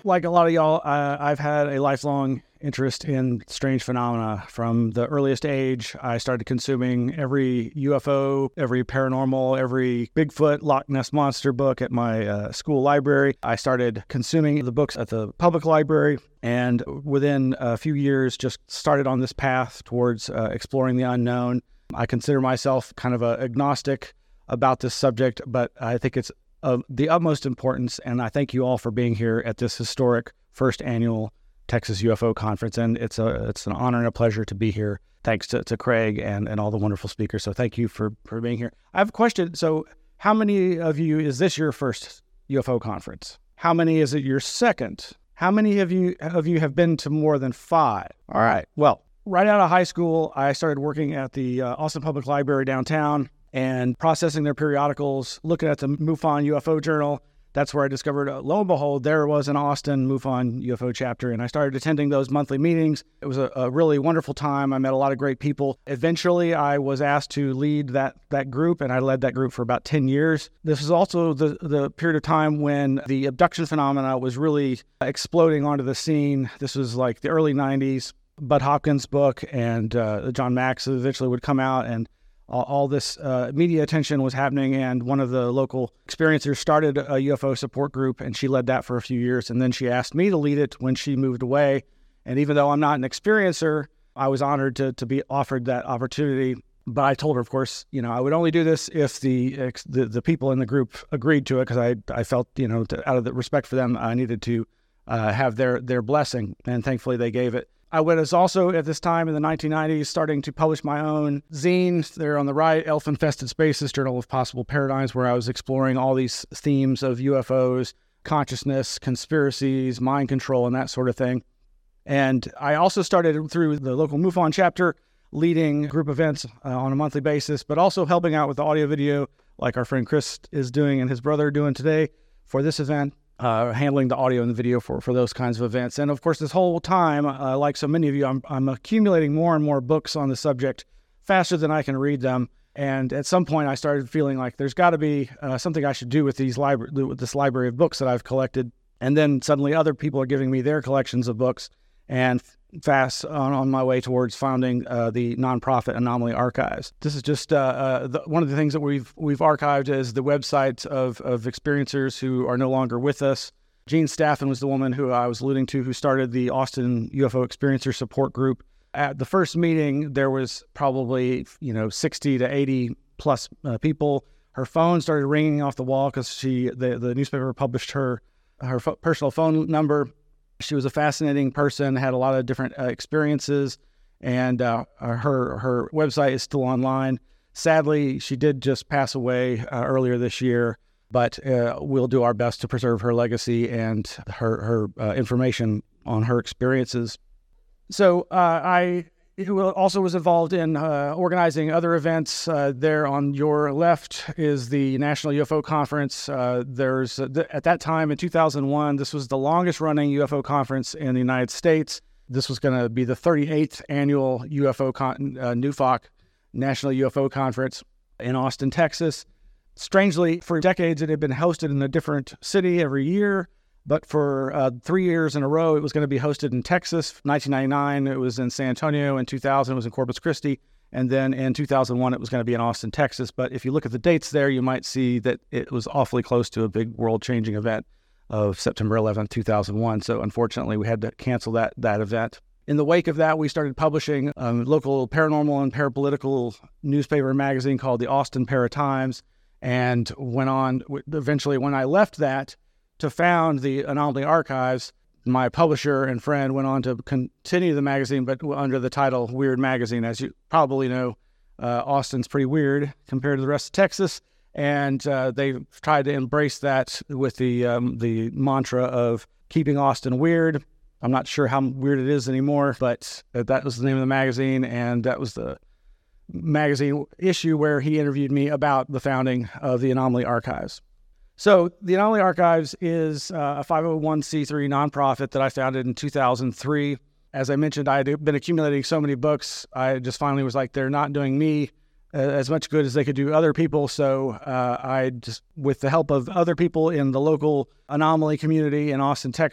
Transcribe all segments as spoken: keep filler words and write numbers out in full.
like a lot of y'all, uh, I've had a lifelong interest in strange phenomena. From the earliest age, I started consuming every U F O, every paranormal, every Bigfoot, Loch Ness Monster book at my uh, school library. I started consuming the books at the public library, and within a few years, just started on this path towards uh, exploring the unknown. I consider myself kind of an agnostic about this subject, but I think it's of the utmost importance, and I thank you all for being here at this historic first annual Texas U F O Conference, and it's a it's an honor and a pleasure to be here. Thanks to, to Craig and, and all the wonderful speakers. So thank you for, for being here. I have a question. So how many of you, is this your first U F O conference? How many is it your second? How many of you of you have been to more than five? All right. Well, right out of high school, I started working at the uh, Austin Public Library downtown and processing their periodicals, looking at the MUFON U F O Journal. That's where I discovered, uh, lo and behold, there was an Austin MUFON U F O chapter, and I started attending those monthly meetings. It was a, a really wonderful time. I met a lot of great people. Eventually, I was asked to lead that that group, and I led that group for about ten years. This was also the, the period of time when the abduction phenomena was really exploding onto the scene. This was like the early nineties. Bud Hopkins' book and uh, John Max eventually would come out, and all, all this uh, media attention was happening, and one of the local experiencers started a U F O support group, and she led that for a few years, and then she asked me to lead it when she moved away. And even though I'm not an experiencer, I was honored to to be offered that opportunity. But I told her, of course, you know, I would only do this if the the, the people in the group agreed to it, because I I felt, you know, to, out of the respect for them, I needed to uh, have their their blessing, and thankfully they gave it. I was also, at this time in the nineteen nineties, starting to publish my own zines. There on the right, Elf-Infested Spaces, Journal of Possible Paradigms, where I was exploring all these themes of U F Os, consciousness, conspiracies, mind control, and that sort of thing. And I also started through the local MUFON chapter, leading group events uh, on a monthly basis, but also helping out with the audio video, like our friend Chris is doing and his brother are doing today for this event. Uh, handling the audio and the video for, for those kinds of events. And of course, this whole time, uh, like so many of you, I'm, I'm accumulating more and more books on the subject faster than I can read them. And at some point, I started feeling like there's got to be uh, something I should do with these libra- with this library of books that I've collected. And then suddenly other people are giving me their collections of books, and fast on, on my way towards founding uh, the nonprofit Anomaly Archives. This is just uh, uh, the, one of the things that we've we've archived is the websites of, of experiencers who are no longer with us. Jean Staffen was the woman who I was alluding to, who started the Austin U F O Experiencer Support Group. At the first meeting, there was probably, you know, sixty to eighty plus uh, people. Her phone started ringing off the wall because she the, the newspaper published her her f- personal phone number. She was a fascinating person, had a lot of different uh, experiences, and uh, her her website is still online. Sadly, she did just pass away uh, earlier this year, but uh, we'll do our best to preserve her legacy and her, her uh, information on her experiences. So uh, I also was involved in uh, organizing other events. Uh, there on your left is the National U F O Conference. Uh, there's uh, th- at that time in two thousand one, this was the longest running U F O conference in the United States. This was going to be the thirty-eighth annual U F O con- uh, N U F O C, National U F O Conference in Austin, Texas. Strangely, for decades, it had been hosted in a different city every year. But for uh, three years in a row, it was going to be hosted in Texas. nineteen ninety-nine, it was in San Antonio. In two thousand, it was in Corpus Christi. And then in two thousand one, it was going to be in Austin, Texas. But if you look at the dates there, you might see that it was awfully close to a big world-changing event of September eleventh, two thousand one. So unfortunately, we had to cancel that that event. In the wake of that, we started publishing a um, local paranormal and parapolitical newspaper and magazine called the Austin Para-Times, and went on, eventually when I left that, to found the Anomaly Archives. My publisher and friend went on to continue the magazine, but under the title Weird Magazine. As you probably know, uh, Austin's pretty weird compared to the rest of Texas, and uh, they tried to embrace that with the um, the mantra of keeping Austin weird. I'm not sure how weird it is anymore, but that was the name of the magazine, and that was the magazine issue where he interviewed me about the founding of the Anomaly Archives. So the Anomaly Archives is uh, a five oh one c three nonprofit that I founded in two thousand three. As I mentioned, I had been accumulating so many books. I just finally was like, they're not doing me uh, as much good as they could do other people. So uh, I just, with the help of other people in the local Anomaly community in Austin, Texas,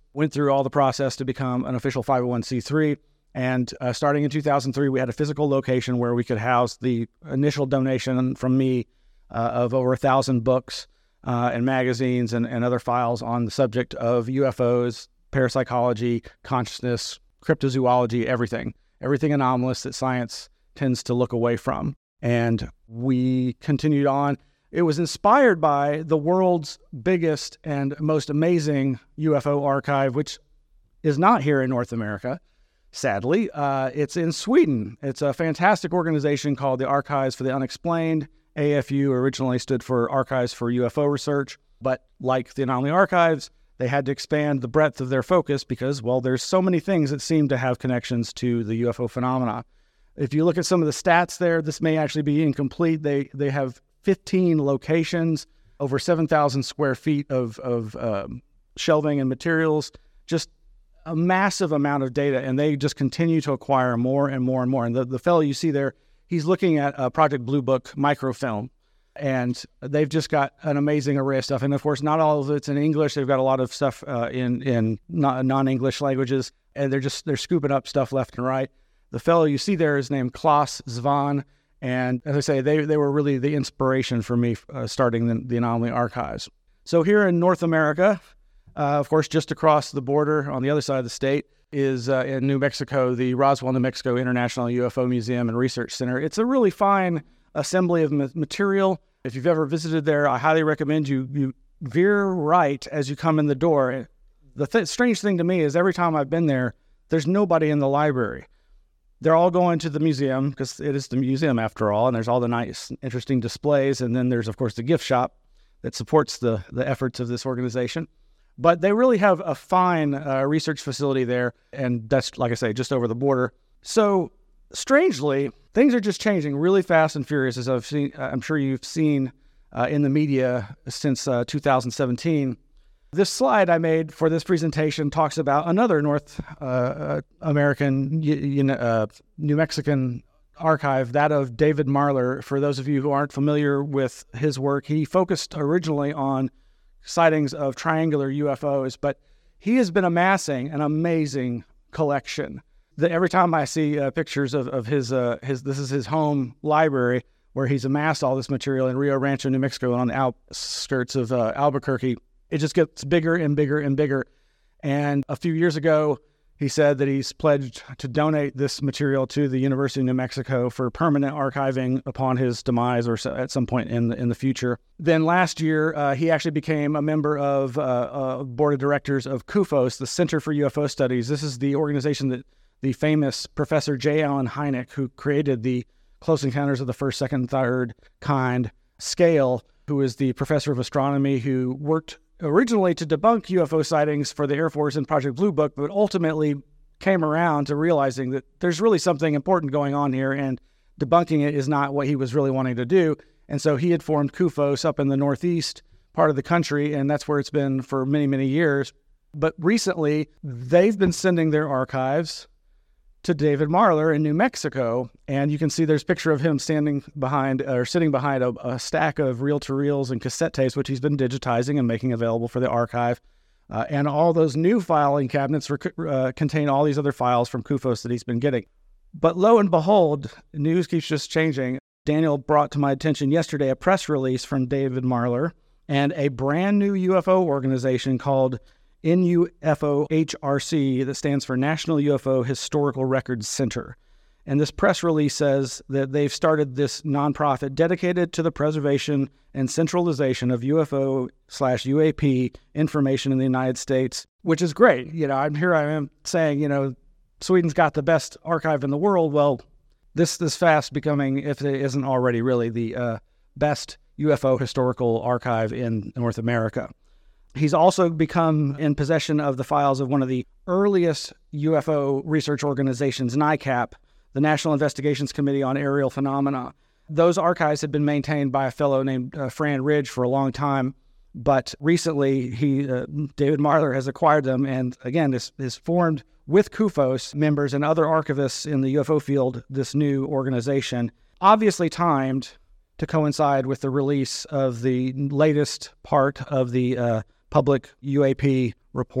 went through all the process to become an official five oh one c three. And uh, starting in two thousand three, we had a physical location where we could house the initial donation from me uh, of over a thousand books uh, and magazines and, and other files on the subject of U F Os, parapsychology, consciousness, cryptozoology, everything, everything anomalous that science tends to look away from. And we continued on. It was inspired by the world's biggest and most amazing U F O archive, which is not here in North America. Sadly, uh, it's in Sweden. It's a fantastic organization called the Archives for the Unexplained. A F U originally stood for Archives for U F O Research, but like the Anomaly Archives, they had to expand the breadth of their focus because, well, there's so many things that seem to have connections to the U F O phenomena. If you look at some of the stats there, this may actually be incomplete. They they have fifteen locations, over seven thousand square feet of, of um, shelving and materials, just a massive amount of data, and they just continue to acquire more and more and more. And the, the fellow you see there, he's looking at a Project Blue Book microfilm, and they've just got an amazing array of stuff. And of course, not all of it's in English. They've got a lot of stuff uh, in in non-English languages, and they're just they're scooping up stuff left and right. The fellow you see there is named Klaus Zwan, and as I say, they they were really the inspiration for me uh, starting the, the Anomaly Archives. So here in North America, Uh, of course, just across the border on the other side of the state is uh, in New Mexico, the Roswell, New Mexico International U F O Museum and Research Center. It's a really fine assembly of ma- material. If you've ever visited there, I highly recommend you you veer right as you come in the door. The th- strange thing to me is every time I've been there, there's nobody in the library. They're all going to the museum because it is the museum after all, and there's all the nice, interesting displays. And then there's, of course, the gift shop that supports the, the efforts of this organization. But they really have a fine uh, research facility there, and that's, like I say, just over the border. So, strangely, things are just changing really fast and furious, as I've seen. I'm sure you've seen uh, in the media since uh, two thousand seventeen. This slide I made for this presentation talks about another North uh, American, you know, uh, New Mexican archive, that of David Marler. For those of you who aren't familiar with his work, he focused originally on sightings of triangular U F Os, but he has been amassing an amazing collection. The, every time I see uh, pictures of, of his, uh, his, this is his home library where he's amassed all this material in Rio Rancho, New Mexico, on the outskirts of uh, Albuquerque. It just gets bigger and bigger and bigger. And a few years ago, he said that he's pledged to donate this material to the University of New Mexico for permanent archiving upon his demise or so, at some point in the, in the future. Then last year, uh, he actually became a member of uh, uh, board of directors of CUFOS, the Center for U F O Studies. This is the organization that the famous Professor J. Allen Hynek, who created the Close Encounters of the First, Second, Third Kind scale, who is the professor of astronomy who worked originally to debunk U F O sightings for the Air Force in Project Blue Book, but ultimately came around to realizing that there's really something important going on here, and debunking it is not what he was really wanting to do. And so he had formed CUFOS up in the northeast part of the country, and that's where it's been for many, many years. But recently, they've been sending their archives to David Marler in New Mexico, and you can see there's a picture of him standing behind or sitting behind a, a stack of reel-to-reels and cassette tapes, which he's been digitizing and making available for the archive. Uh, and all those new filing cabinets rec- uh, contain all these other files from CUFOS that he's been getting. But lo and behold, news keeps just changing. Daniel brought to my attention yesterday a press release from David Marler and a brand new U F O organization called N U F O H R C, that stands for National U F O Historical Records Center. And this press release says that they've started this nonprofit dedicated to the preservation and centralization of U F O slash U A P information in the United States, which is great. You know, I'm here I am saying, you know, Sweden's got the best archive in the world. Well, this this fast becoming, if it isn't already really, the uh, best U F O historical archive in North America. He's also become in possession of the files of one of the earliest U F O research organizations, NICAP, the National Investigations Committee on Aerial Phenomena. Those archives had been maintained by a fellow named uh, Fran Ridge for a long time, but recently he, uh, David Marler has acquired them, and again, this is formed with CUFOS members and other archivists in the U F O field, this new organization, obviously timed to coincide with the release of the latest part of the uh, public U A P report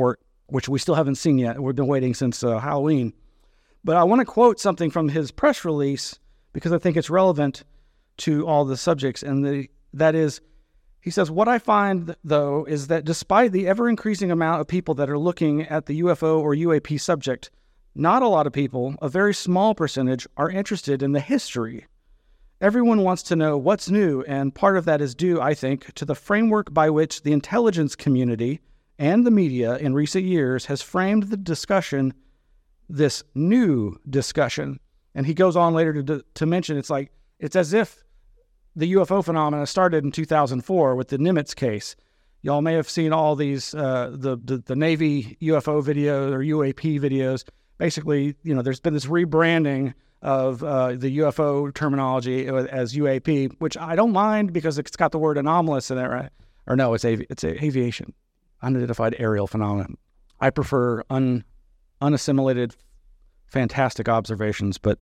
which we still haven't seen yet. We've been waiting since uh, Halloween. But I want to quote something from his press release because I think it's relevant to all the subjects. And the, that is, he says, what I find, though, is that despite the ever-increasing amount of people that are looking at the U F O or U A P subject, not a lot of people, a very small percentage, are interested in the history. Everyone wants to know what's new, and part of that is due, I think, to the framework by which the intelligence community and the media in recent years has framed the discussion, this new discussion. And he goes on later to, to mention it's like, it's as if the U F O phenomena started in two thousand four with the Nimitz case. Y'all may have seen all these, uh, the, the, the Navy U F O videos or U A P videos. Basically, you know, there's been this rebranding of uh, the U F O terminology as U A P, which I don't mind because it's got the word anomalous in it, right? Or no, it's avi- it's aviation, unidentified aerial phenomenon. I prefer un unassimilated, fantastic observations. But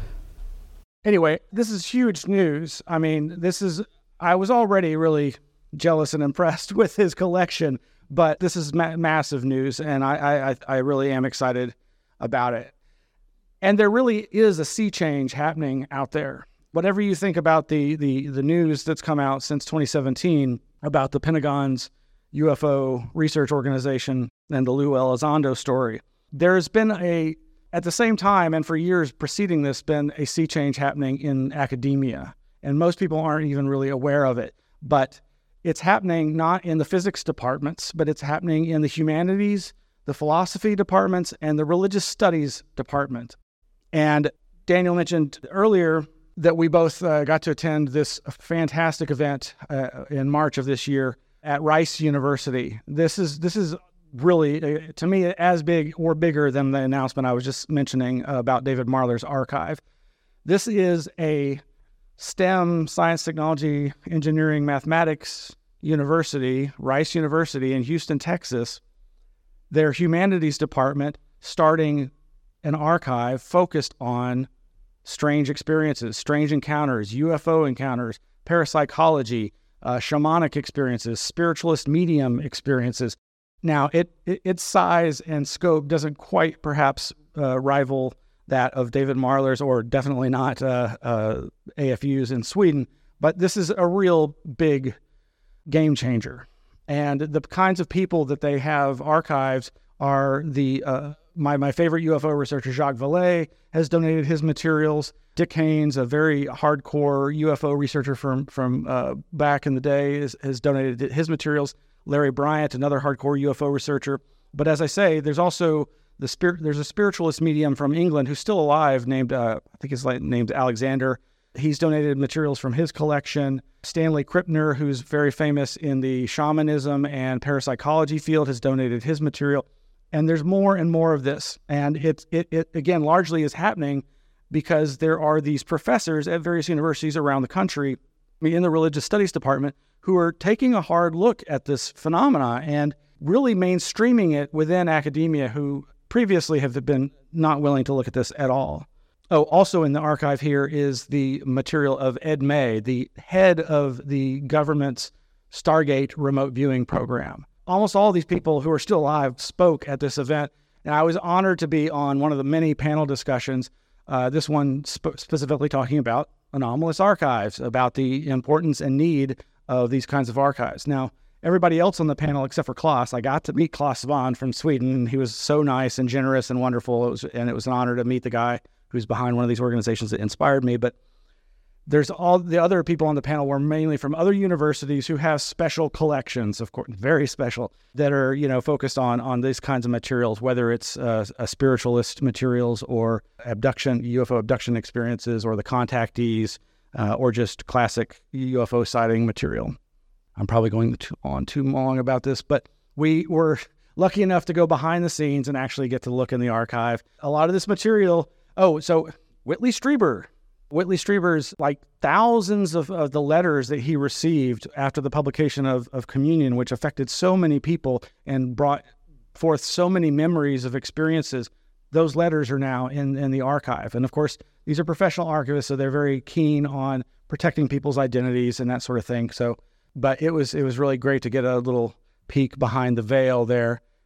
anyway, this is huge news. I mean, this is, I was already really jealous and impressed with his collection, but this is ma- massive news, and I, I I really am excited about it. And there really is a sea change happening out there. Whatever you think about the the the news that's come out since twenty seventeen about the Pentagon's U F O research organization and the Lou Elizondo story, there's been a, at the same time and for years preceding this, been a sea change happening in academia. And most people aren't even really aware of it. But it's happening not in the physics departments, but it's happening in the humanities, the philosophy departments, and the religious studies department. And Daniel mentioned earlier that we both uh, got to attend this fantastic event uh, in March of this year at Rice University. This is this is really, uh, to me, as big or bigger than the announcement I was just mentioning uh, about David Marler's archive. This is a STEM, science, technology, engineering, mathematics university, Rice University in Houston, Texas. Their humanities department starting an archive focused on strange experiences, strange encounters, U F O encounters, parapsychology, uh, shamanic experiences, spiritualist medium experiences. Now, it, it its size and scope doesn't quite perhaps uh, rival that of David Marler's, or definitely not uh, uh, A F U's in Sweden, but this is a real big game changer. And the kinds of people that they have archives are the uh, my my favorite U F O researcher, Jacques Vallée, has donated his materials. Dick Haynes, a very hardcore U F O researcher from from uh, back in the day, is, has donated his materials. Larry Bryant, another hardcore U F O researcher. But as I say, there's also the spirit. There's a spiritualist medium from England who's still alive, named uh, I think his named Alexander. He's donated materials from his collection. Stanley Krippner, who's very famous in the shamanism and parapsychology field, has donated his material. And there's more and more of this. And it, it, it again, largely is happening because there are these professors at various universities around the country in the religious studies department who are taking a hard look at this phenomena and really mainstreaming it within academia, who previously have been not willing to look at this at all. Oh, also in the archive here is the material of Ed May, the head of the government's Stargate remote viewing program. Almost all these people who are still alive spoke at this event, and I was honored to be on one of the many panel discussions, uh, this one sp- specifically talking about anomalous archives, about the importance and need of these kinds of archives. Now, everybody else on the panel except for Klaas, I got to meet Klaas Svahn from Sweden. He was so nice and generous and wonderful, it was, and it was an honor to meet the guy who's behind one of these organizations that inspired me. But there's all the other people on the panel were mainly from other universities who have special collections, of course, very special, that are, you know, focused on on these kinds of materials, whether it's uh, a spiritualist materials or abduction, U F O abduction experiences, or the contactees, uh, or just classic U F O sighting material. I'm probably going too, on too long about this, but we were lucky enough to go behind the scenes and actually get to look in the archive. A lot of this material. Oh, so Whitley Strieber. Whitley Strieber's like thousands of, of the letters that he received after the publication of, of Communion, which affected so many people and brought forth so many memories of experiences. Those letters are now in, in the archive. And of course, these are professional archivists, so they're very keen on protecting people's identities and that sort of thing. So, but it was, it was really great to get a little peek behind the veil there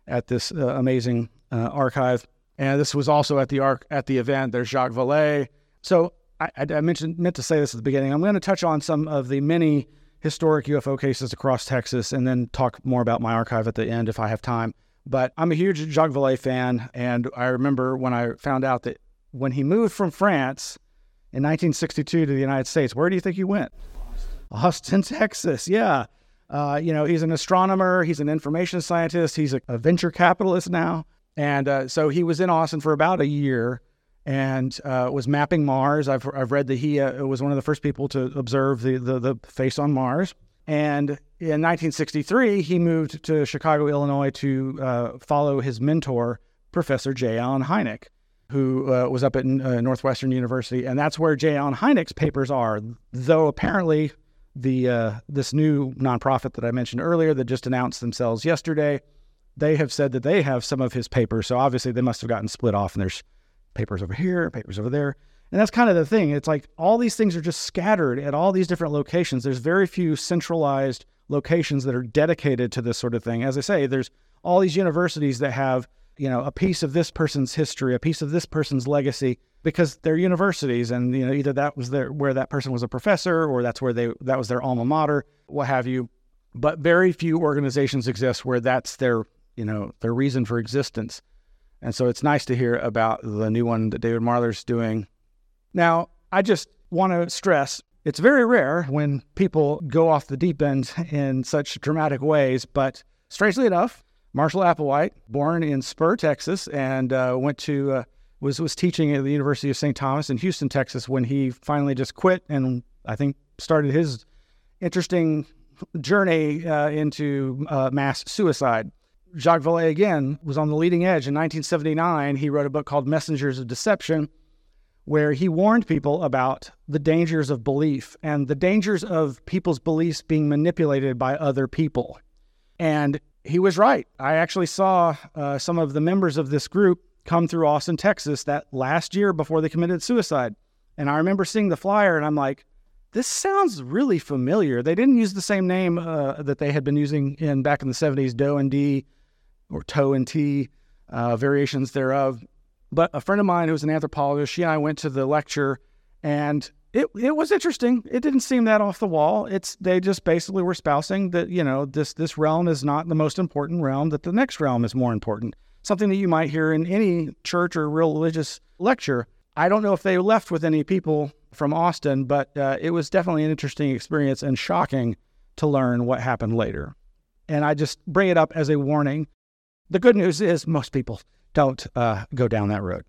at this uh, amazing uh, archive. And this was also at the arc at the event. There's Jacques Vallée. So I, I mentioned meant to say this at the beginning. I'm going to touch on some of the many historic U F O cases across Texas, and then talk more about my archive at the end if I have time. But I'm a huge Jacques Vallée fan, and I remember when I found out that when he moved from France in nineteen sixty-two to the United States, where do you think he went? Austin, Texas. Yeah. Uh, you know, he's an astronomer. He's an information scientist. He's a, a venture capitalist now. And uh, so he was in Austin for about a year and uh, was mapping Mars. I've I've read that he uh, was one of the first people to observe the, the, the face on Mars. And in nineteen sixty-three, he moved to Chicago, Illinois to uh, follow his mentor, Professor J. Allen Hynek, who uh, was up at uh, Northwestern University. And that's where J. Allen Hynek's papers are, though apparently the uh, this new nonprofit that I mentioned earlier that just announced themselves yesterday, they have said that they have some of his papers. So obviously they must have gotten split off, and there's papers over here, papers over there. And that's kind of the thing. It's like all these things are just scattered at all these different locations. There's very few centralized locations that are dedicated to this sort of thing. As I say, there's all these universities that have, you know, a piece of this person's history, a piece of this person's legacy, because they're universities, and, you know, either that was their, where that person was a professor, or that's where they, that was their alma mater, what have you. But very few organizations exist where that's their, you know, their reason for existence. And so it's nice to hear about the new one that David Marler's doing. Now, I just want to stress, it's very rare when people go off the deep end in such dramatic ways, but strangely enough, Marshall Applewhite, born in Spur, Texas, and uh, went to, uh, was, was teaching at the University of Saint Thomas in Houston, Texas, when he finally just quit and I think started his interesting journey uh, into uh, mass suicide. Jacques Vallée, again, was on the leading edge. In nineteen seventy-nine, he wrote a book called Messengers of Deception, where he warned people about the dangers of belief and the dangers of people's beliefs being manipulated by other people. And he was right. I actually saw uh, some of the members of this group come through Austin, Texas that last year before they committed suicide. And I remember seeing the flyer and I'm like, this sounds really familiar. They didn't use the same name uh, that they had been using in back in the seventies, Doe and D, or Toe and T, uh, variations thereof. But a friend of mine who's an anthropologist, she and I went to the lecture, and it it was interesting. It didn't seem that off the wall. It's they just basically were espousing that, you know, this this realm is not the most important realm, that the next realm is more important. Something that you might hear in any church or real religious lecture. I don't know if they left with any people from Austin, but uh, it was definitely an interesting experience and shocking to learn what happened later. And I just bring it up as a warning. The good news is most people don't uh, go down that road.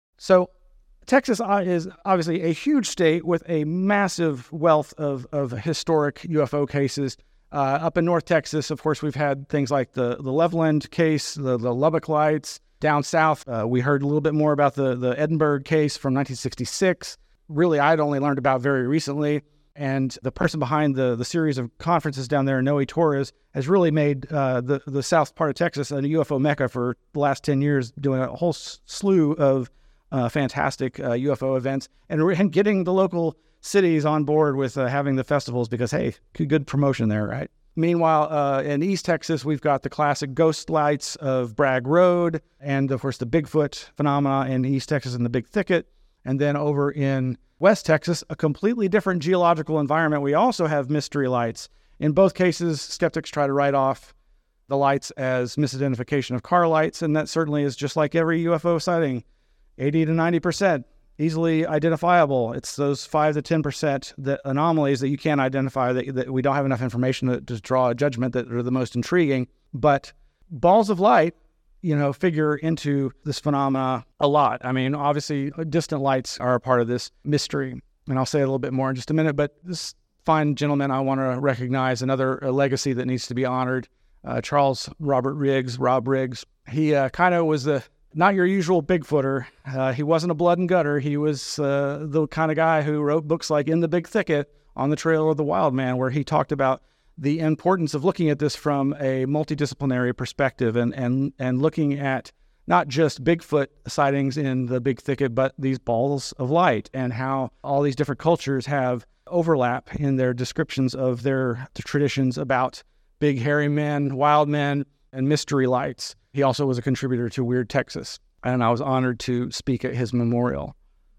So Texas is obviously a huge state with a massive wealth of, of historic U F O cases. Uh, up in North Texas, of course, we've had things like the, the Loveland case, the, the Lubbock Lights. Down south, uh, we heard a little bit more about the, the Edinburgh case from nineteen sixty-six. Really, I'd only learned about very recently. And the person behind the, the series of conferences down there, Noe Torres, has really made uh, the, the south part of Texas a U F O mecca for the last ten years, doing a whole slew of uh, fantastic uh, U F O events and, and getting the local cities on board with uh, having the festivals because, hey, good promotion there, right? Meanwhile, uh, in East Texas, we've got the classic ghost lights of Bragg Road and, of course, the Bigfoot phenomena in East Texas and the Big Thicket. And then over in West Texas, a completely different geological environment, we also have mystery lights. In both cases, skeptics try to write off the lights as misidentification of car lights, and that certainly is just like every U F O sighting, eighty to ninety percent easily identifiable. It's those five to ten percent that anomalies that you can't identify, that, that we don't have enough information to, to draw a judgment, that are the most intriguing. But balls of light, you know, figure into this phenomena a lot. I mean, obviously, distant lights are a part of this mystery, and I'll say a little bit more in just a minute. But this fine gentleman I want to recognize, another uh, legacy that needs to be honored, uh, Charles Robert Riggs, Rob Riggs. He uh, kind of was the not your usual Bigfooter. Uh, he wasn't a blood and gutter. He was uh, the kind of guy who wrote books like In the Big Thicket, On the Trail of the Wild Man, where he talked about the importance of looking at this from a multidisciplinary perspective and and and looking at not just Bigfoot sightings in the Big Thicket, but these balls of light and how all these different cultures have overlap in their descriptions of their, their traditions about big hairy men, wild men, and Mystery Lights. He also was a contributor to Weird Texas, and I was honored to speak at his memorial.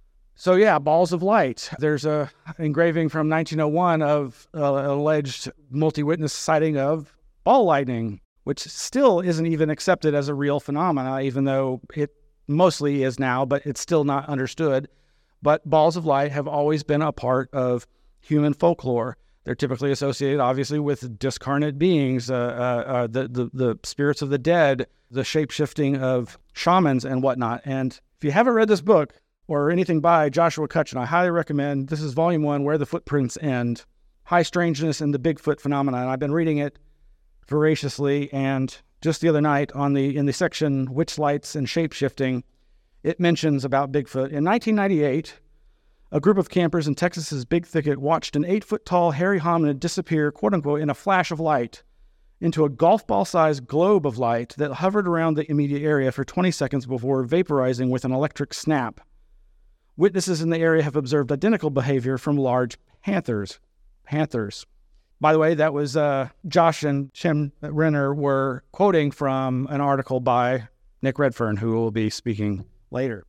So yeah, balls of light. There's a engraving from nineteen oh one of uh, alleged multi-witness sighting of ball lightning, which still isn't even accepted as a real phenomena, even though it mostly is now, but it's still not understood. But balls of light have always been a part of human folklore. They're typically associated, obviously, with discarnate beings, uh, uh, uh, the, the, the spirits of the dead, the shape-shifting of shamans and whatnot. And if you haven't read this book, or anything by Joshua Cutchin, I highly recommend. This is volume one, Where the Footprints End, High Strangeness and the Bigfoot Phenomenon. I've been reading it voraciously, and just the other night on the in the section Witch Lights and Shape-Shifting, it mentions about Bigfoot. In nineteen ninety-eight, a group of campers in Texas's Big Thicket watched an eight-foot-tall hairy hominid disappear, quote-unquote, in a flash of light into a golf ball-sized globe of light that hovered around the immediate area for twenty seconds before vaporizing with an electric snap. Witnesses in the area have observed identical behavior from large panthers. Panthers. By the way, that was uh, Josh and Tim Renner were quoting from an article by Nick Redfern, who will be speaking later.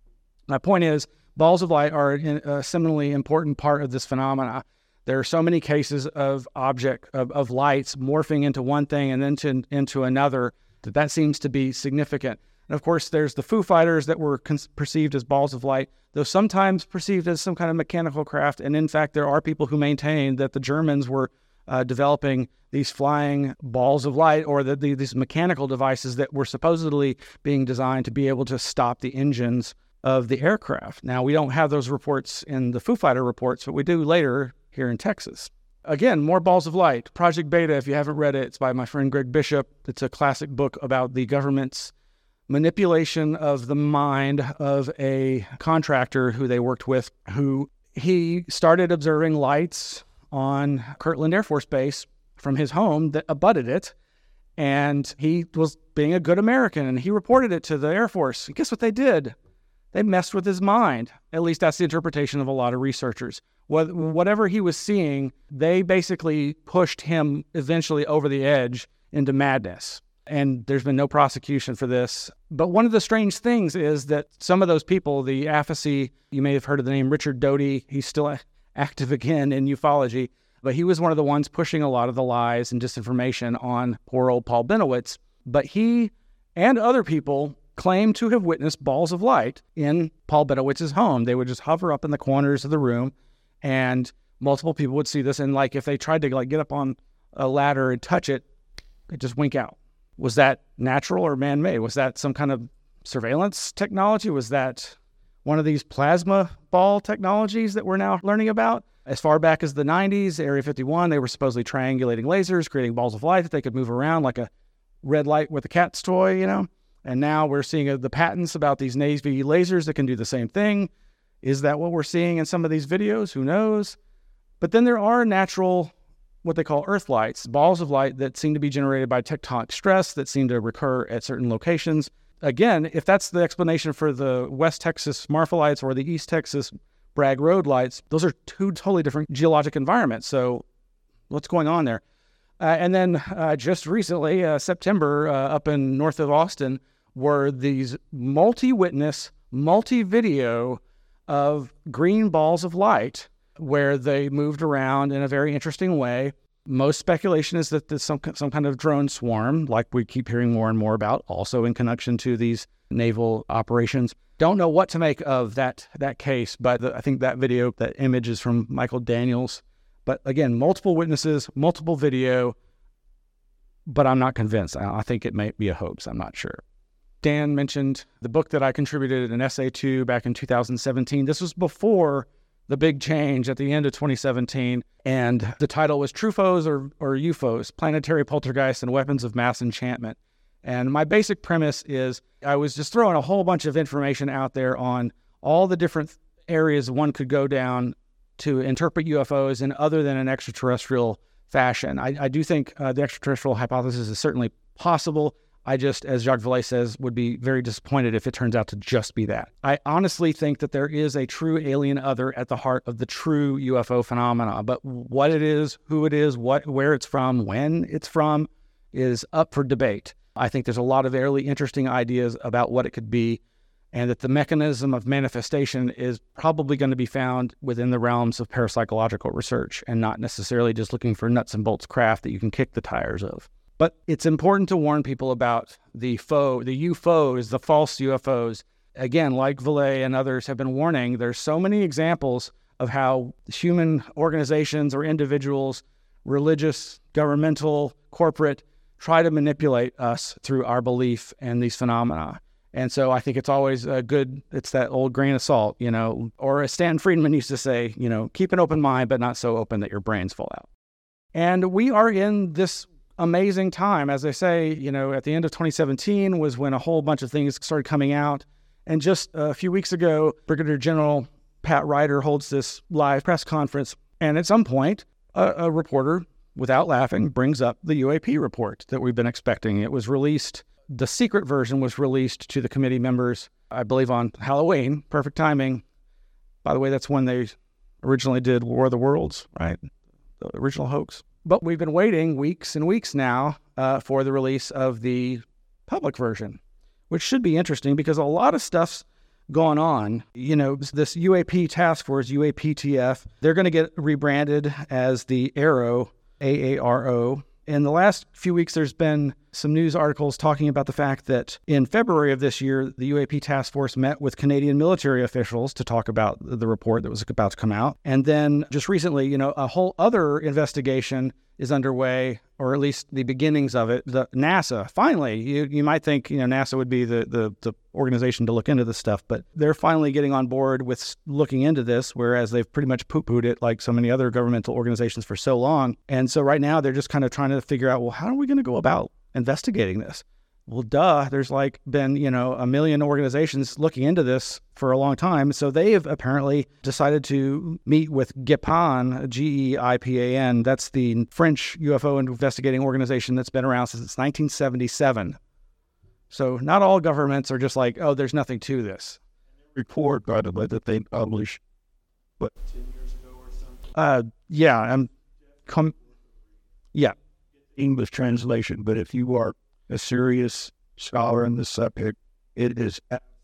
My point is, balls of light are a similarly important part of this phenomena. There are so many cases of object of, of lights morphing into one thing and then to, into another that that seems to be significant. And of course, there's the Foo Fighters that were con- perceived as balls of light, though sometimes perceived as some kind of mechanical craft. And in fact, there are people who maintain that the Germans were uh, developing these flying balls of light, or the, the, these mechanical devices that were supposedly being designed to be able to stop the engines of the aircraft. Now, we don't have those reports in the Foo Fighter reports, but we do later here in Texas. Again, more balls of light. Project Beta, if you haven't read it, it's by my friend Greg Bishop. It's a classic book about the government's manipulation of the mind of a contractor who they worked with, who he started observing lights on Kirtland Air Force Base from his home that abutted it. And he was being a good American, and he reported it to the Air Force. And guess what they did? They messed with his mind. At least that's the interpretation of a lot of researchers. Whatever he was seeing, they basically pushed him eventually over the edge into madness. And there's been no prosecution for this. But one of the strange things is that some of those people, the A F S C, you may have heard of the name Richard Doty, he's still active again in ufology, but he was one of the ones pushing a lot of the lies and disinformation on poor old Paul Benowitz. But he and other people claim to have witnessed balls of light in Paul Benowitz's home. They would just hover up in the corners of the room, and multiple people would see this. And like if they tried to like get up on a ladder and touch it, it'd just wink out. Was that natural or man-made? Was that some kind of surveillance technology? Was that one of these plasma ball technologies that we're now learning about? As far back as the nineties, Area fifty-one, they were supposedly triangulating lasers, creating balls of light that they could move around like a red light with a cat's toy, you know? And now we're seeing uh, the patents about these Navy lasers that can do the same thing. Is that what we're seeing in some of these videos? Who knows? But then there are natural, what they call earth lights, balls of light that seem to be generated by tectonic stress that seem to recur at certain locations. Again, if that's the explanation for the West Texas Marfa lights or the East Texas Bragg Road lights, those are two totally different geologic environments. So what's going on there? Uh, and then uh, just recently, uh, September, uh, up in north of Austin, were these multi-witness, multi-video of green balls of light where they moved around in a very interesting way. Most speculation is that there's some, some kind of drone swarm, like we keep hearing more and more about, also in connection to these naval operations. Don't know what to make of that that case, but the, I think that video, that image is from Michael Daniels. But again, multiple witnesses, multiple video, but I'm not convinced. I, I think it may be a hoax. I'm not sure. Dan mentioned the book that I contributed an essay to back in two thousand seventeen. This was before the big change at the end of twenty seventeen, and the title was True Foes or, or U F Os, Planetary Poltergeists and Weapons of Mass Enchantment. And my basic premise is I was just throwing a whole bunch of information out there on all the different areas one could go down to interpret U F Os in other than an extraterrestrial fashion. I, I do think uh, the extraterrestrial hypothesis is certainly possible. I just, as Jacques Vallée says, would be very disappointed if it turns out to just be that. I honestly think that there is a true alien other at the heart of the true U F O phenomena, but what it is, who it is, what, where it's from, when it's from, is up for debate. I think there's a lot of really interesting ideas about what it could be, and that the mechanism of manifestation is probably going to be found within the realms of parapsychological research and not necessarily just looking for nuts and bolts craft that you can kick the tires of. But it's important to warn people about the faux, the U F Os, the false U F Os. Again, like Vallée and others have been warning, there's so many examples of how human organizations or individuals, religious, governmental, corporate, try to manipulate us through our belief in these phenomena. And so I think it's always a good, it's that old grain of salt, you know, or as Stanton Friedman used to say, you know, keep an open mind, but not so open that your brains fall out. And we are in this amazing time. As I say, you know, at the end of twenty seventeen was when a whole bunch of things started coming out. And just a few weeks ago, Brigadier General Pat Ryder holds this live press conference. And at some point, a, a reporter, without laughing, brings up the U A P report that we've been expecting. It was released. The secret version was released to the committee members, I believe, on Halloween. Perfect timing. By the way, that's when they originally did War of the Worlds, right? The original hoax. But we've been waiting weeks and weeks now uh, for the release of the public version, which should be interesting because a lot of stuff's going on. You know, this U A P task force, U A P T F, they're going to get rebranded as the AARO, A A R O. In the last few weeks, there's been some news articles talking about the fact that in February of this year, the U A P task force met with Canadian military officials to talk about the report that was about to come out. And then just recently, you know, a whole other investigation is underway, or at least the beginnings of it. The NASA, finally, you, you might think, you know, NASA would be the, the, the organization to look into this stuff, but they're finally getting on board with looking into this, whereas they've pretty much poo-pooed it like so many other governmental organizations for so long. And so right now they're just kind of trying to figure out, well, how are we going to go about investigating this? Well, duh, there's like been, you know, a million organizations looking into this for a long time. So they have apparently decided to meet with GEIPAN, G E I P A N. That's the French U F O investigating organization that's been around since nineteen seventy-seven. So not all governments are just like, oh, there's nothing to this. Report, by the way, that they published, what, ten years ago or something? Uh, yeah, I'm, com- yeah. English translation, but if you are a serious scholar in the subject, it is.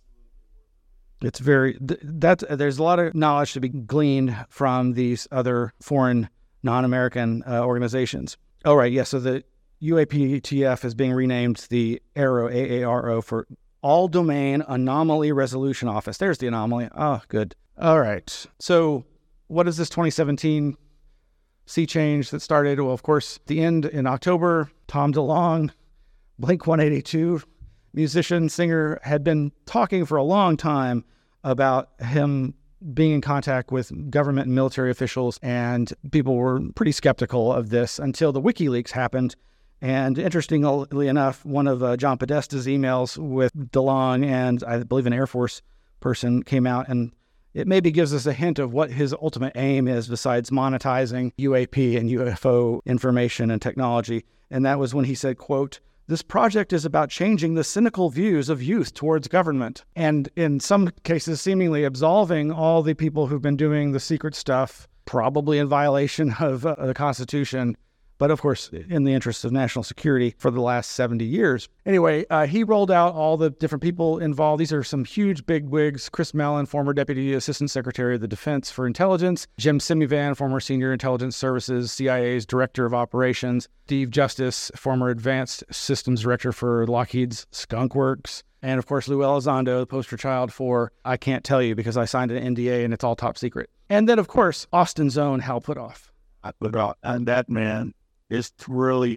It's very, that's, there's a lot of knowledge to be gleaned from these other foreign non-American uh, organizations. Oh, right. Yeah. So the U A P T F is being renamed the AARO, A A R O, for All Domain Anomaly Resolution Office. There's the anomaly. Oh, good. All right. So what is this twenty seventeen sea change that started? Well, of course, the end in October, Tom DeLonge, Blink one eighty-two, musician, singer, had been talking for a long time about him being in contact with government and military officials, and people were pretty skeptical of this until the WikiLeaks happened. And interestingly enough, one of uh, John Podesta's emails with DeLonge and I believe an Air Force person came out, and it maybe gives us a hint of what his ultimate aim is besides monetizing U A P and U F O information and technology. And that was when he said, quote, "This project is about changing the cynical views of youth towards government," and in some cases seemingly absolving all the people who've been doing the secret stuff, probably in violation of uh, the Constitution, but of course in the interest of national security for the last seventy years. Anyway, uh, he rolled out all the different people involved. These are some huge big wigs. Chris Mellon, former Deputy Assistant Secretary of the Defense for Intelligence. Jim Simivan, former Senior Intelligence Services, C I A's Director of Operations. Steve Justice, former Advanced Systems Director for Lockheed's Skunk Works. And of course, Lou Elizondo, the poster child for I Can't Tell You because I signed an N D A and it's all top secret. And then, of course, Austin's own Hal Puthoff. I put out, and that man is really...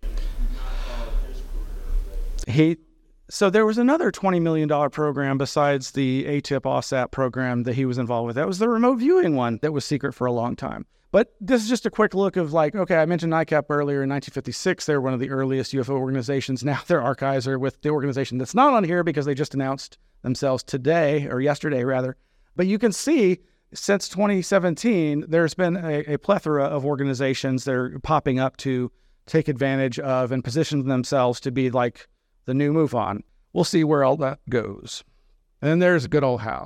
He... So there was another twenty million dollars program besides the A T I P OSAP program that he was involved with. That was the remote viewing one that was secret for a long time. But this is just a quick look of like, okay, I mentioned I C A P earlier in nineteen fifty-six. They were one of the earliest U F O organizations. Now their archives are with the organization that's not on here because they just announced themselves today, or yesterday rather. But you can see since twenty seventeen, there's been a, a plethora of organizations that are popping up to take advantage of and position themselves to be like the new MUFON. We'll see where all that goes. And then there's good old Hal.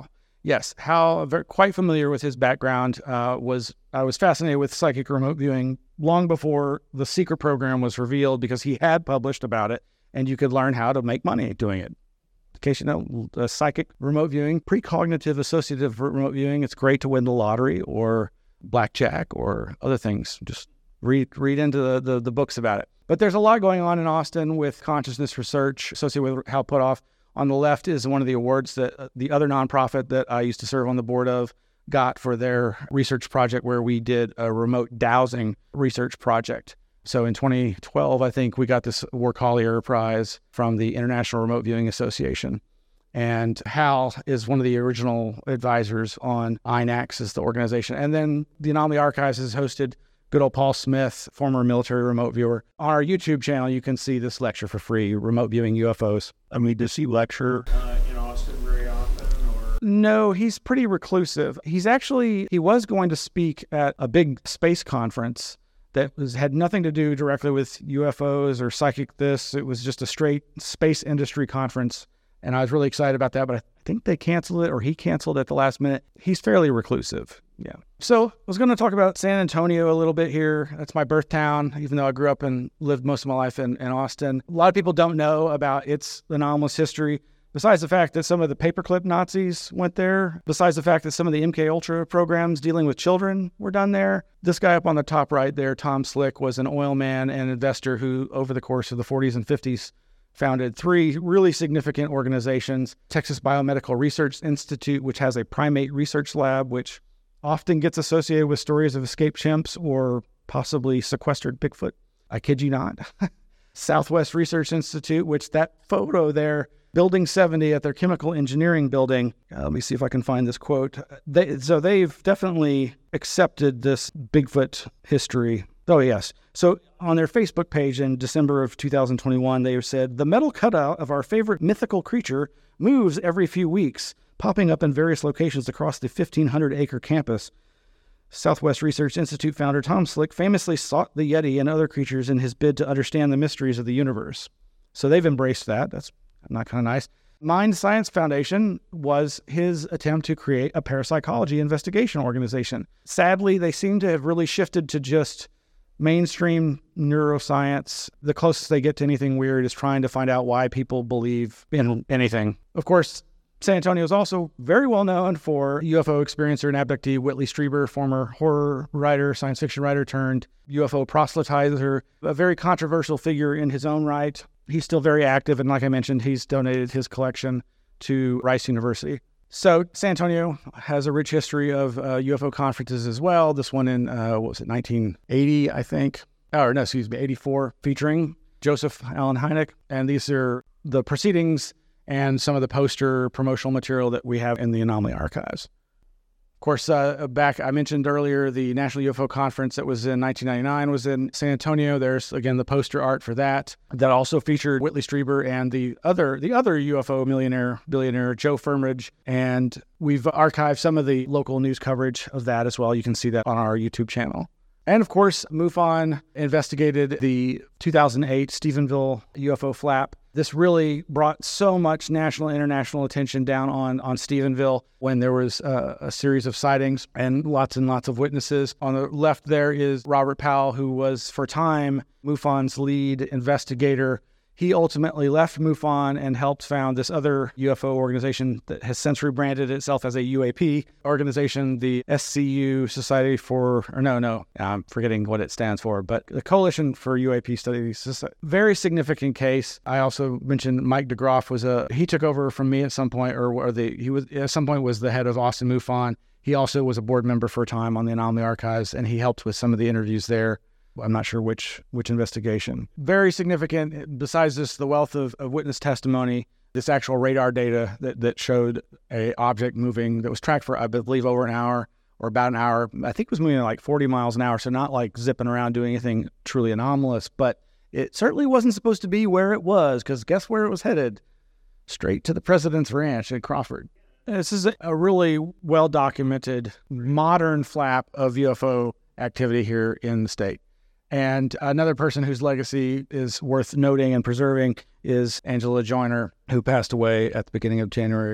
Yes, Hal, very, quite familiar with his background. Uh, was I was fascinated with psychic remote viewing long before the Seeker program was revealed because he had published about it, and you could learn how to make money doing it. In case you know, uh, psychic remote viewing, precognitive associative remote viewing, it's great to win the lottery or blackjack or other things. Just read read into the, the, the books about it. But there's a lot going on in Austin with consciousness research associated with Hal Puthoff. On the left is one of the awards that uh, the other nonprofit that I used to serve on the board of got for their research project where we did a remote dowsing research project. So in twenty twelve, I think we got this War Collier Prize from the International Remote Viewing Association. And Hal is one of the original advisors on I NACS as the organization. And then the Anomaly Archives has hosted good old Paul Smith, former military remote viewer. On our YouTube channel, you can see this lecture for free, Remote Viewing U F Os. I mean, does he lecture uh, in Austin very often? Or? No, he's pretty reclusive. He's actually, he was going to speak at a big space conference that was had nothing to do directly with U F Os or psychic this. It was just a straight space industry conference. And I was really excited about that, but I think they canceled it or he canceled at the last minute. He's fairly reclusive. Yeah. So I was going to talk about San Antonio a little bit here. That's my birth town, even though I grew up and lived most of my life in, in Austin. A lot of people don't know about its anomalous history, besides the fact that some of the paperclip Nazis went there, besides the fact that some of the M K Ultra programs dealing with children were done there. This guy up on the top right there, Tom Slick, was an oil man and investor who, over the course of the forties and fifties, founded three really significant organizations. Texas Biomedical Research Institute, which has a primate research lab, which often gets associated with stories of escaped chimps or possibly sequestered Bigfoot. I kid you not. Southwest Research Institute, which that photo there, Building seventy at their chemical engineering building. Uh, let me see if I can find this quote. They, so they've definitely accepted this Bigfoot history. Oh, yes. So on their Facebook page in December of two thousand twenty-one, they said, the metal cutout of our favorite mythical creature moves every few weeks, popping up in various locations across the fifteen hundred acre campus. Southwest Research Institute founder Tom Slick famously sought the Yeti and other creatures in his bid to understand the mysteries of the universe. So they've embraced that. That's not kind of nice. Mind Science Foundation was his attempt to create a parapsychology investigation organization. Sadly, they seem to have really shifted to just mainstream neuroscience. The closest they get to anything weird is trying to find out why people believe in anything. Of course, San Antonio is also very well known for U F O experiencer and abductee Whitley Strieber, former horror writer, science fiction writer turned U F O proselytizer, a very controversial figure in his own right. He's still very active, and like I mentioned, he's donated his collection to Rice University. So San Antonio has a rich history of uh, U F O conferences as well. This one in, uh, what was it, nineteen eighty, I think. Oh, no, excuse me, eighty-four, featuring Joseph Allen Hynek. And these are the proceedings and some of the poster promotional material that we have in the Anomaly Archives. Of course, uh, back, I mentioned earlier, the National U F O Conference that was in nineteen ninety-nine was in San Antonio. There's, again, the poster art for that. That also featured Whitley Strieber and the other the other U F O millionaire, billionaire, Joe Firmage. And we've archived some of the local news coverage of that as well. You can see that on our YouTube channel. And of course, MUFON investigated the two thousand eight Stephenville U F O flap. This really brought so much national and international attention down on, on Stephenville when there was a, a series of sightings and lots and lots of witnesses. On the left there is Robert Powell, who was for a time MUFON's lead investigator. He ultimately left MUFON and helped found this other U F O organization that has since rebranded itself as a U A P organization, the S C U Society for, or no, no, I'm forgetting what it stands for, but the Coalition for U A P Studies. Very significant case. I also mentioned Mike DeGroff was a, he took over from me at some point, or, or the, he was, at some point was the head of Austin MUFON. He also was a board member for a time on the Anomaly Archives, and he helped with some of the interviews there. I'm not sure which which investigation. Very significant. Besides this, the wealth of, of witness testimony, this actual radar data that, that showed a object moving that was tracked for, I believe, over an hour or about an hour. I think it was moving at like forty miles an hour, so not like zipping around doing anything truly anomalous, but it certainly wasn't supposed to be where it was, because guess where it was headed? Straight to the President's Ranch in Crawford. This is a really well-documented modern flap of U F O activity here in the state. And another person whose legacy is worth noting and preserving is Angela Joyner, who passed away at the beginning of January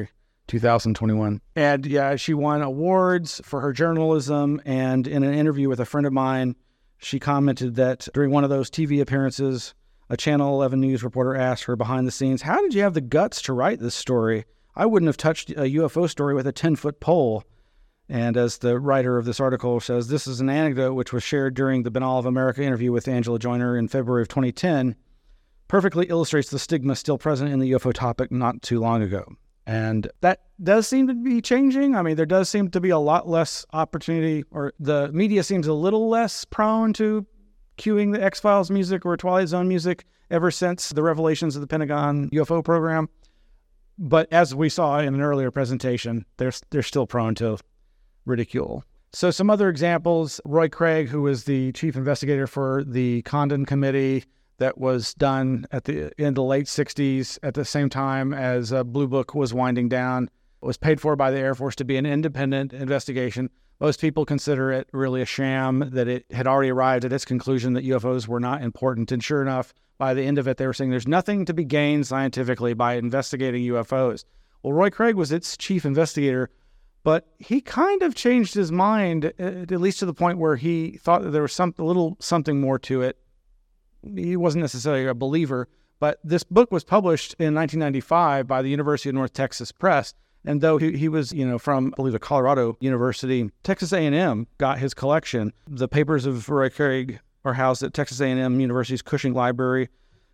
two thousand twenty-one. And yeah, she won awards for her journalism. And in an interview with a friend of mine, she commented that during one of those T V appearances, a Channel eleven News reporter asked her behind the scenes, "How did you have the guts to write this story? I wouldn't have touched a U F O story with a ten-foot pole." And as the writer of this article says, this is an anecdote which was shared during the Binnall of America interview with Angela Joyner in February of twenty ten, perfectly illustrates the stigma still present in the U F O topic not too long ago. And that does seem to be changing. I mean, there does seem to be a lot less opportunity, or the media seems a little less prone to cueing the X-Files music or Twilight Zone music ever since the revelations of the Pentagon U F O program. But as we saw in an earlier presentation, they're, they're still prone to ridicule. So some other examples, Roy Craig, who was the chief investigator for the Condon Committee that was done at the in the late sixties at the same time as uh, Blue Book was winding down, was paid for by the Air Force to be an independent investigation. Most people consider it really a sham, that it had already arrived at its conclusion that U F Os were not important. And sure enough, by the end of it, they were saying there's nothing to be gained scientifically by investigating U F Os. Well, Roy Craig was its chief investigator, but he kind of changed his mind, at least to the point where he thought that there was some a little something more to it. He wasn't necessarily a believer, but this book was published in nineteen ninety-five by the University of North Texas Press. And though he, he was, you know, from, I believe, a Colorado university, Texas A and M got his collection. The papers of Roy Craig are housed at Texas A and M University's Cushing Library,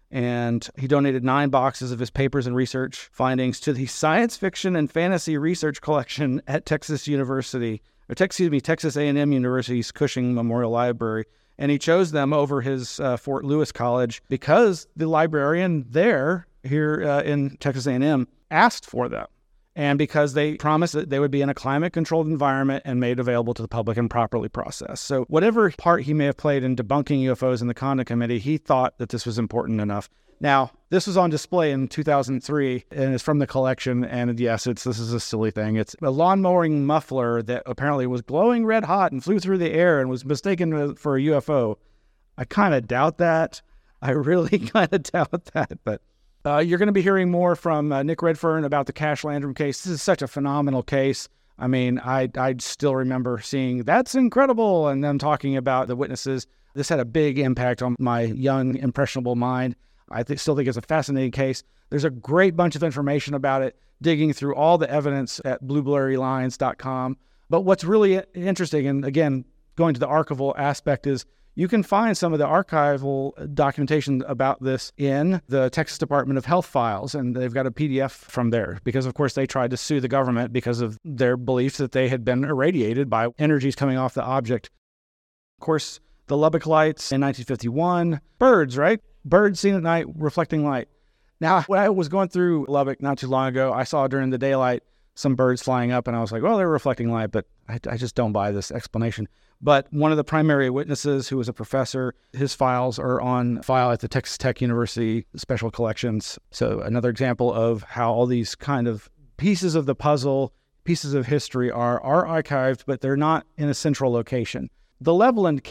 and he donated nine boxes of his papers and research findings to the Science Fiction and Fantasy Research Collection at Texas University, or excuse me, Texas A and M University's Cushing Memorial Library. And he chose them over his uh, Fort Lewis College because the librarian there, here uh, in Texas A and M, asked for them. And because they promised that they would be in a climate-controlled environment and made available to the public and properly processed. So whatever part he may have played in debunking U F Os in the Condon Committee, he thought that this was important enough. Now, this was on display in two thousand three, and it's from the collection, and yes, it's this is a silly thing. It's a lawn mowing muffler that apparently was glowing red hot and flew through the air and was mistaken for a U F O. I kind of doubt that. I really kind of doubt that, but... Uh, you're going to be hearing more from uh, Nick Redfern about the Cash Landrum case. This is such a phenomenal case. I mean, I I still remember seeing, "That's incredible," and them talking about the witnesses. This had a big impact on my young, impressionable mind. I th- still think it's a fascinating case. There's a great bunch of information about it, digging through all the evidence at blue blurry lines dot com. But what's really interesting, and again, going to the archival aspect, is you can find some of the archival documentation about this in the Texas Department of Health files, and they've got a P D F from there because, of course, they tried to sue the government because of their beliefs that they had been irradiated by energies coming off the object. Of course, the Lubbock lights in nineteen fifty-one, birds, right? Birds seen at night reflecting light. Now, when I was going through Lubbock not too long ago, I saw during the daylight some birds flying up, and I was like, well, they're reflecting light, but I, I just don't buy this explanation. But one of the primary witnesses, who was a professor, his files are on file at the Texas Tech University Special Collections. So another example of how all these kind of pieces of the puzzle, pieces of history are, are archived, but they're not in a central location. The Leveland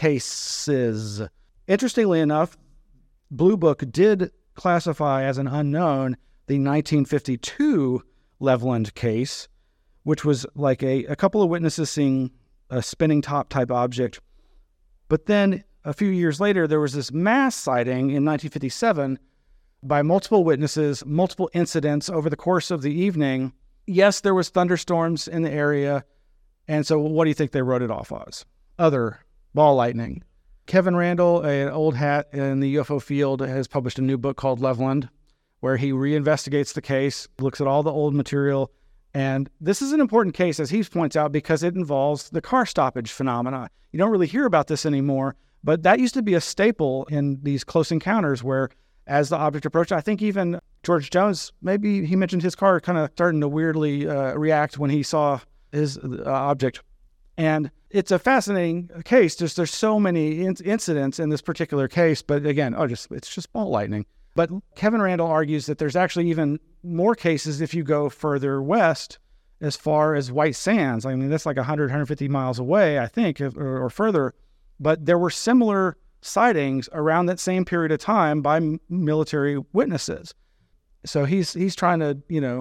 cases, interestingly enough, Blue Book did classify as an unknown the nineteen fifty-two Leveland case, which was like a, a couple of witnesses seeing a spinning top type object. But then a few years later, there was this mass sighting in nineteen fifty-seven by multiple witnesses, multiple incidents over the course of the evening. Yes, there was thunderstorms in the area. And so what do you think they wrote it off as? Other ball lightning. Kevin Randall, an old hat in the U F O field, has published a new book called Leveland, where he reinvestigates the case, looks at all the old material. And this is an important case, as he points out, because it involves the car stoppage phenomena. You don't really hear about this anymore, but that used to be a staple in these close encounters where, as the object approached, I think even George Jones, maybe he mentioned his car kind of starting to weirdly uh, react when he saw his uh, object. And it's a fascinating case. Just there's so many in- incidents in this particular case, but again, oh, just it's just ball lightning. But Kevin Randall argues that there's actually even more cases if you go further west, as far as White Sands. I mean, that's like one hundred, one hundred fifty miles away, I think, or, or further. But there were similar sightings around that same period of time by m- military witnesses. So he's he's trying to, you know,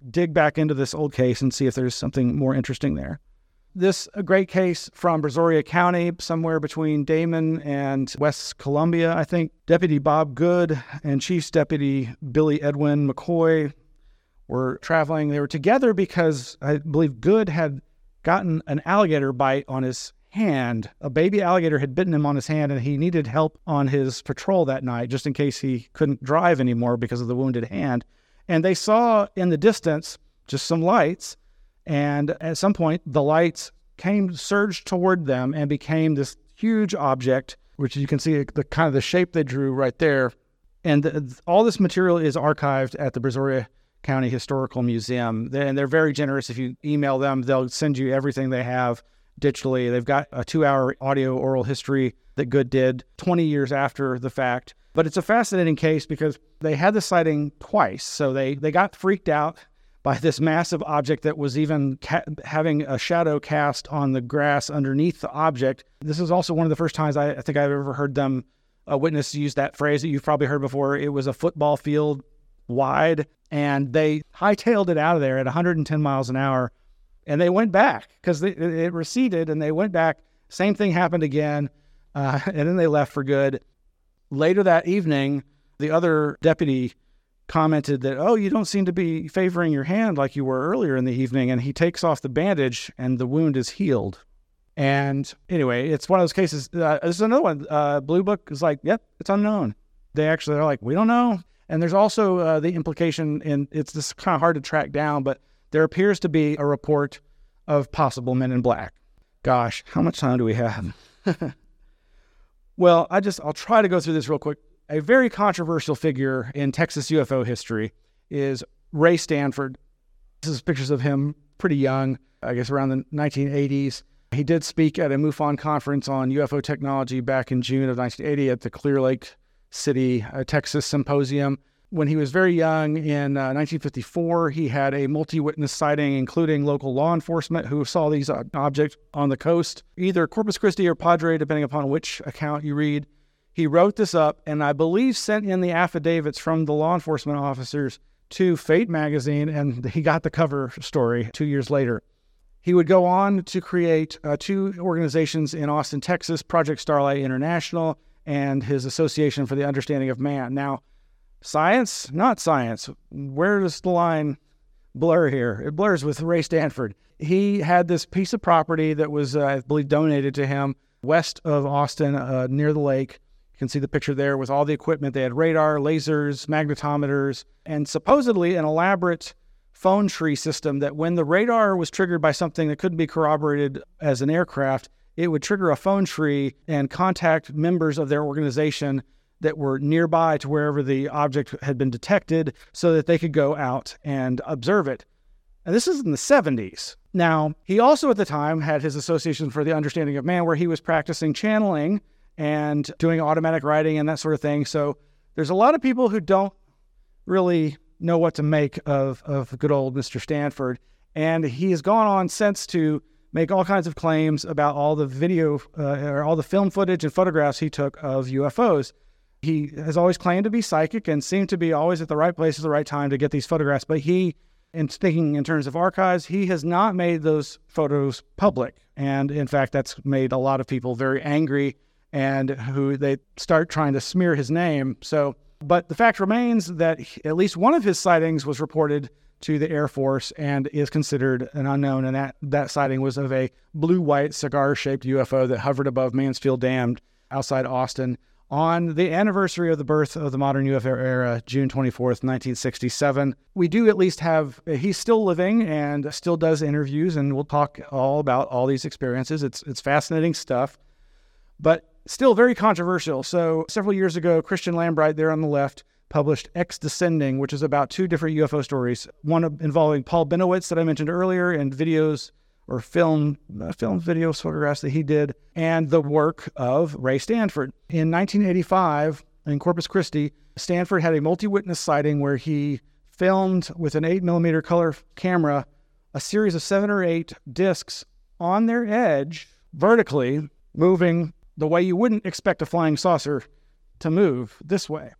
dig back into this old case and see if there's something more interesting there. This a great case from Brazoria County, somewhere between Damon and West Columbia, I think. Deputy Bob Good and Chief's Deputy Billy Edwin McCoy were traveling. They were together because I believe Good had gotten an alligator bite on his hand. A baby alligator had bitten him on his hand, and he needed help on his patrol that night, just in case he couldn't drive anymore because of the wounded hand. And they saw in the distance just some lights. And at some point, the lights came, surged toward them and became this huge object, which you can see the kind of the shape they drew right there. And the, all this material is archived at the Brazoria County Historical Museum. And they're very generous. If you email them, they'll send you everything they have digitally. They've got a two-hour audio oral history that Good did twenty years after the fact. But it's a fascinating case because they had the sighting twice. So they, they got freaked out by this massive object that was even ca- having a shadow cast on the grass underneath the object. This is also one of the first times I, I think I've ever heard them, a witness use that phrase that you've probably heard before. It was a football field wide, and they hightailed it out of there at one hundred ten miles an hour, and they went back because it, it receded, and they went back. Same thing happened again, uh, and then they left for good. Later that evening, the other deputy commented that, oh, you don't seem to be favoring your hand like you were earlier in the evening. And he takes off the bandage and the wound is healed. And anyway, it's one of those cases. Uh, this is another one. Uh, Blue Book is like, yep, it's unknown. They actually are like, we don't know. And there's also uh, the implication, and it's this kind of hard to track down, but there appears to be a report of possible Men in Black. Gosh, how much time do we have? Well, I just, I'll try to go through this real quick. A very controversial figure in Texas U F O history is Ray Stanford. This is pictures of him pretty young, I guess around the nineteen eighties. He did speak at a MUFON conference on U F O technology back in June of nineteen eighty at the Clear Lake City, uh, Texas Symposium. When he was very young, in uh, nineteen fifty-four, he had a multi-witness sighting, including local law enforcement who saw these uh, objects on the coast, either Corpus Christi or Padre, depending upon which account you read. He wrote this up and I believe sent in the affidavits from the law enforcement officers to Fate magazine, and he got the cover story two years later. He would go on to create uh, two organizations in Austin, Texas, Project Starlight International and his Association for the Understanding of Man. Now, science, not science. Where does the line blur here? It blurs with Ray Stanford. He had this piece of property that was, uh, I believe, donated to him west of Austin, uh, near the lake. You can see the picture there with all the equipment. They had radar, lasers, magnetometers, and supposedly an elaborate phone tree system that when the radar was triggered by something that couldn't be corroborated as an aircraft, it would trigger a phone tree and contact members of their organization that were nearby to wherever the object had been detected so that they could go out and observe it. And this is in the seventies. Now, he also at the time had his Association for the Understanding of Man, where he was practicing channeling and doing automatic writing and that sort of thing. So there's a lot of people who don't really know what to make of, of good old Mister Stanford. And he has gone on since to make all kinds of claims about all the video uh, or all the film footage and photographs he took of U F Os. He has always claimed to be psychic and seemed to be always at the right place at the right time to get these photographs. But he, in thinking in terms of archives, he has not made those photos public. And in fact, that's made a lot of people very angry, and who they start trying to smear his name. So, but the fact remains that at least one of his sightings was reported to the Air Force and is considered an unknown. And that, that sighting was of a blue-white cigar-shaped U F O that hovered above Mansfield Dam outside Austin on the anniversary of the birth of the modern U F O era, June twenty-fourth, nineteen sixty-seven. We do at least have, he's still living and still does interviews, and we'll talk all about all these experiences. It's, it's fascinating stuff, but still very controversial. So several years ago, Christian Lambright there on the left published X Descending, which is about two different U F O stories, one involving Paul Benowitz that I mentioned earlier, and videos or film, uh, film video photographs that he did, and the work of Ray Stanford. In nineteen eighty-five, in Corpus Christi, Stanford had a multi-witness sighting where he filmed with an eight millimeter color camera a series of seven or eight discs on their edge, vertically, moving the way you wouldn't expect a flying saucer to move, this way.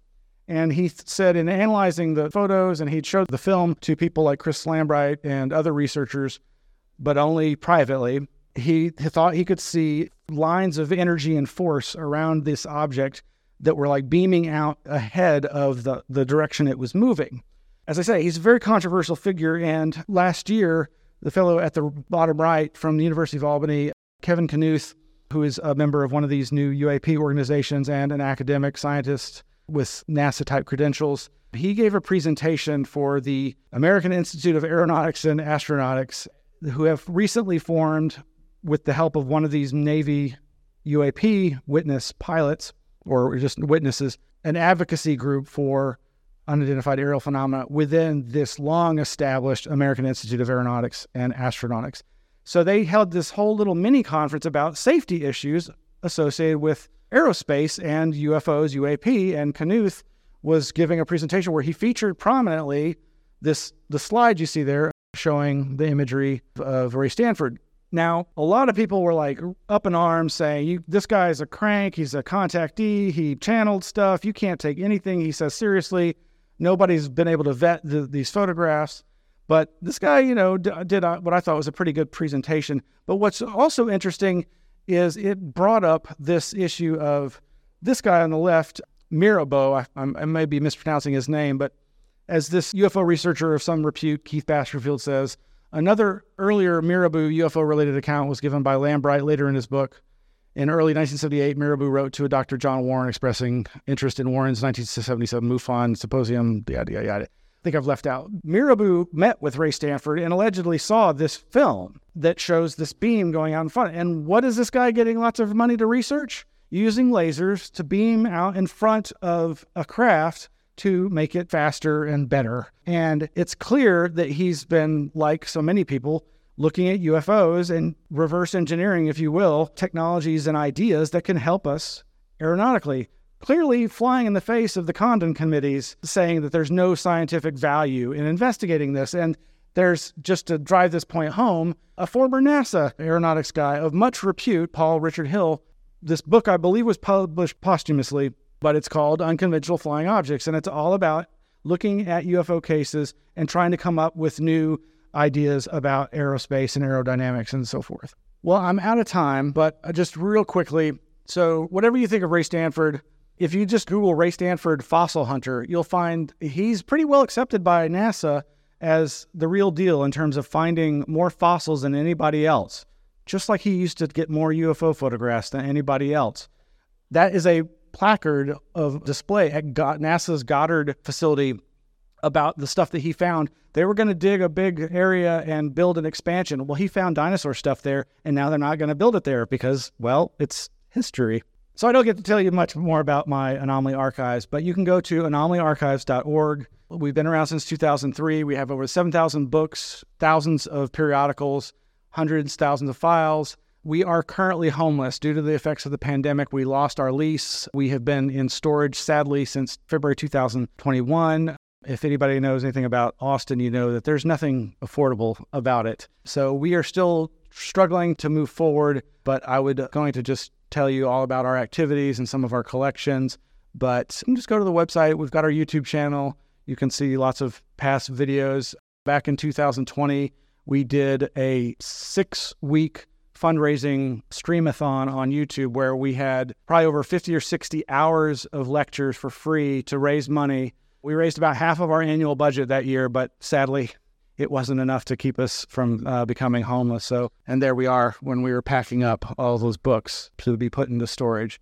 And he said in analyzing the photos, and he'd showed the film to people like Chris Lambright and other researchers, but only privately, he thought he could see lines of energy and force around this object that were like beaming out ahead of the, the direction it was moving. As I say, he's a very controversial figure, and last year, the fellow at the bottom right from the University of Albany, Kevin Knuth, who is a member of one of these new U A P organizations and an academic scientist with NASA-type credentials, he gave a presentation for the American Institute of Aeronautics and Astronautics, who have recently formed, with the help of one of these Navy U A P witness pilots, or just witnesses, an advocacy group for unidentified aerial phenomena within this long-established American Institute of Aeronautics and Astronautics. So they held this whole little mini-conference about safety issues associated with aerospace and U F Os, U A P, and Knuth was giving a presentation where he featured prominently this the slide you see there showing the imagery of Ray Stanford. Now, a lot of people were like up in arms saying, you, this guy is a crank, he's a contactee, he channeled stuff, you can't take anything he says seriously. Nobody's been able to vet the, these photographs. But this guy, you know, d- did what I thought was a pretty good presentation. But what's also interesting is it brought up this issue of this guy on the left, Mirabeau, I, I'm, I may be mispronouncing his name, but as this U F O researcher of some repute, Keith Basterfield, says, another earlier Mirabeau U F O-related account was given by Lambright later in his book. In early nineteen seventy-eight, Mirabeau wrote to a Doctor John Warren expressing interest in Warren's nineteen seventy-seven MUFON symposium, yada, yada, yada. I think I've left out. Mirabeau met with Ray Stanford and allegedly saw this film that shows this beam going out in front. And what is this guy getting lots of money to research? Using lasers to beam out in front of a craft to make it faster and better. And it's clear that he's been, like so many people, looking at U F Os and reverse engineering, if you will, technologies and ideas that can help us aeronautically. Clearly flying in the face of the Condon committees saying that there's no scientific value in investigating this. And there's, just to drive this point home, a former NASA aeronautics guy of much repute, Paul Richard Hill. This book, I believe, was published posthumously, but it's called Unconventional Flying Objects. And it's all about looking at U F O cases and trying to come up with new ideas about aerospace and aerodynamics and so forth. Well, I'm out of time, but just real quickly. So whatever you think of Ray Stanford, if you just Google Ray Stanford fossil hunter, you'll find he's pretty well accepted by NASA as the real deal in terms of finding more fossils than anybody else, just like he used to get more U F O photographs than anybody else. That is a placard of display at NASA's Goddard facility about the stuff that he found. They were going to dig a big area and build an expansion. Well, he found dinosaur stuff there, and now they're not going to build it there because, well, it's history. So I don't get to tell you much more about my Anomaly Archives, but you can go to anomaly archives dot org. We've been around since two thousand three. We have over seven thousand books, thousands of periodicals, hundreds, thousands of files. We are currently homeless due to the effects of the pandemic. We lost our lease. We have been in storage, sadly, since February two thousand twenty-one. If anybody knows anything about Austin, you know that there's nothing affordable about it. So we are still struggling to move forward, but I would going to just tell you all about our activities and some of our collections. But you can just go to the website. We've got our YouTube channel. You can see lots of past videos. Back in two thousand twenty, we did a six-week fundraising streamathon on YouTube where we had probably over fifty or sixty hours of lectures for free to raise money. We raised about half of our annual budget that year, but sadly, it wasn't enough to keep us from uh, becoming homeless. So, and there we are when we were packing up all those books to be put into storage.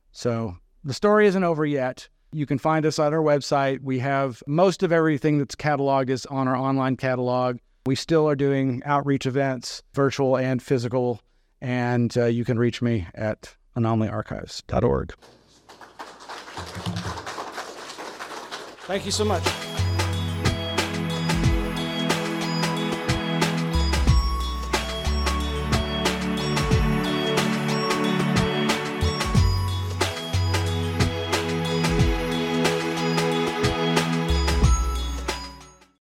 So the story isn't over yet. You can find us on our website. We have most of everything that's cataloged is on our online catalog. We still are doing outreach events, virtual and physical, and uh, you can reach me at anomaly archives dot org. Thank you so much.